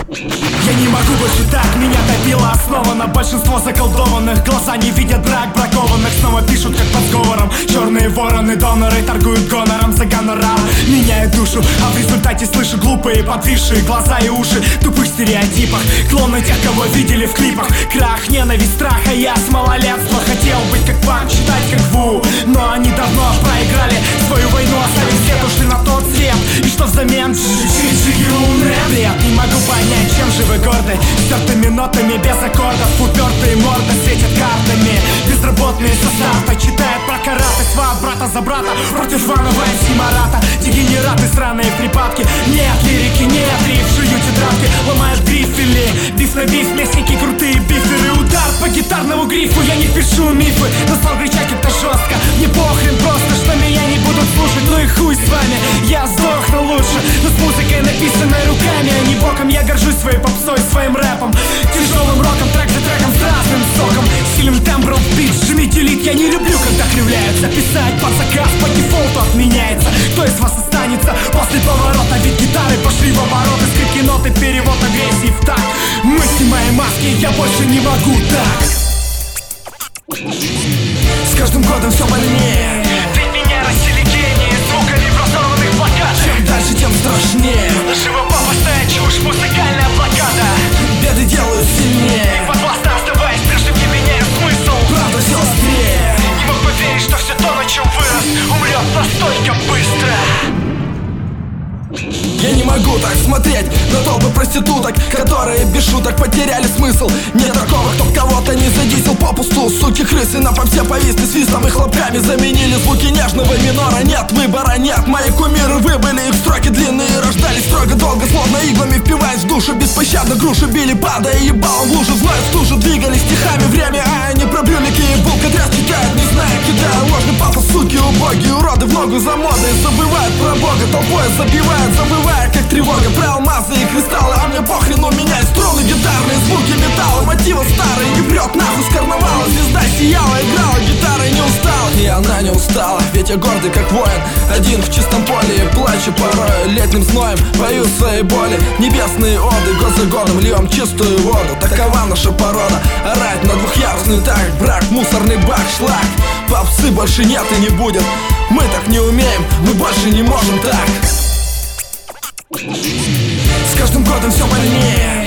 Я не могу больше так, меня топило основано. Большинство заколдованных, глаза не видят брак бракованных. Снова пишут как под сговором. Черные вороны, доноры торгуют гонором за гонорар. Меняют душу, а в результате слышу глупые подвисшие глаза и уши в тупых стереотипах. Клоны тех, кого видели в клипах. Крах, ненависть, страх, а я с малолетства хотел быть как Панк, читать как Ву. Но они давно проиграли свою войну, оставив след, ушли на тот свет. И что взамен? Бред, не могу понять, чем же вы горды. Стертыми нотами, без аккордов. Упертые морды светят картами. Безработные со старта читают про караты. Сват брата за брата против Жванова и Марата. Дегенераты, сраные припадки. Нет лирики, нет риф, жую тетрадки. Ломают грифели, биф на биф. Местники крутые биферы. Удар по гитарному грифу. Я не пишу мифы, но стал кричать это жестко. Мне похрен просто, что меня не будут слушать. Ну и хуй с вами, я сдохну лучше. Но с музыкой, написанной руками, а не боком. Я горжусь своей попсой, своим рэпом. Тяжелым роком, трек за треком, с разным соком. Сильным тембром в бит, жмите лид. Я не люблю, когда кривляются. Писать под заказ по дефолту отменяется. Кто из вас останется после поворота? Ведь гитары пошли в обороты. Скрипки, ноты, перевод агрессии в такт. Мы снимаем маски, я больше не могу так. С каждым годом все больнее. Ведь меня растили гении звуками разорванных плакатов. Чем дальше, тем страшнее. Живопопасная чушь, музыкальная блокада. Беды делают сильнее. Подвластно оставаясь, прежде не меняя смысл. Правда все острее. Не мог поверить, что все то, на чем вырос, умрет настолько быстро. Я не могу так смотреть на толпы проституток, которые без шуток потеряли смысл. Нет такого, кто кого-то не задисел попусту. Суки крысы на попсе повисли, свистом и хлопками заменили звуки нежного минора. Нет выбора, нет, мои кумиры выбыли. Их строки длинные рождались строго долго, словно иглами впиваясь в душу. Беспощадно груши били, падая ебалом в лужу. Злая стужу двигались стихами время, а они про брюлики и булка тряс кидают, не зная, кидая ложный папа. Суки убогие, уроды в ногу за модой. Забывают про Бога, толпой забивают, завывая как тревога. Про алмазы и кристаллы, а мне похрен, у меня есть струны гитарные, звуки металла. Мотивы старые, не прет нахуй с карнавала. Звезда сияла, играла, гитара не устала. И она не устала, ведь я гордый как воин. Один в чистом поле и плачу порой. Летним зноем пою своей боли. Небесные оды, год за годом льем чистую воду. Такова наша порода, орать на двухъярусный так. Брак, мусорный бак, шлак. Попсы больше нет и не будет. Мы так не умеем, мы больше не можем так. С каждым годом все больнее.